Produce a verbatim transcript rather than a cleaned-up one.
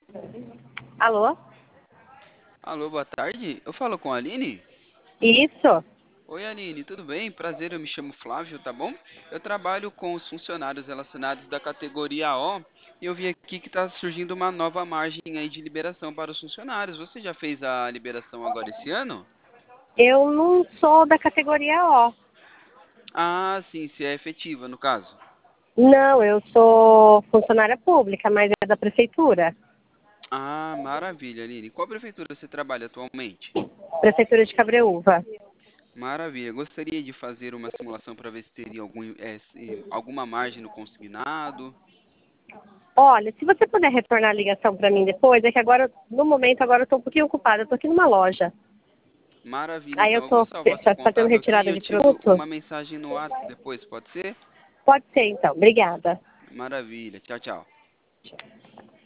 Alô? Alô, boa tarde. Eu falo com a Aline? Isso? Oi, Aline, tudo bem? Prazer, eu me chamo Flávio, tá bom? Eu trabalho com os funcionários relacionados da categoria O e eu vi aqui que está surgindo uma nova margem aí de liberação para os funcionários. Você já fez a liberação agora esse ano? Eu não sou da categoria O. Ah, sim, se é efetiva, no caso. Não, eu sou funcionária pública, mas é da prefeitura. Ah, maravilha, Aline. Qual prefeitura você trabalha atualmente? Prefeitura de Cabreúva. Maravilha. Gostaria de fazer uma simulação para ver se teria algum, eh, se- alguma margem no consignado. Olha, se você puder retornar a ligação para mim depois, é que agora, no momento, agora eu estou um pouquinho ocupada. Eu estou aqui numa loja. Maravilha, Aí eu então eu vou estou salvar seu fazendo contato aqui e retirada eu de te mando produto. uma mensagem no WhatsApp depois, pode ser? Pode ser, então. Obrigada. Maravilha, tchau, tchau.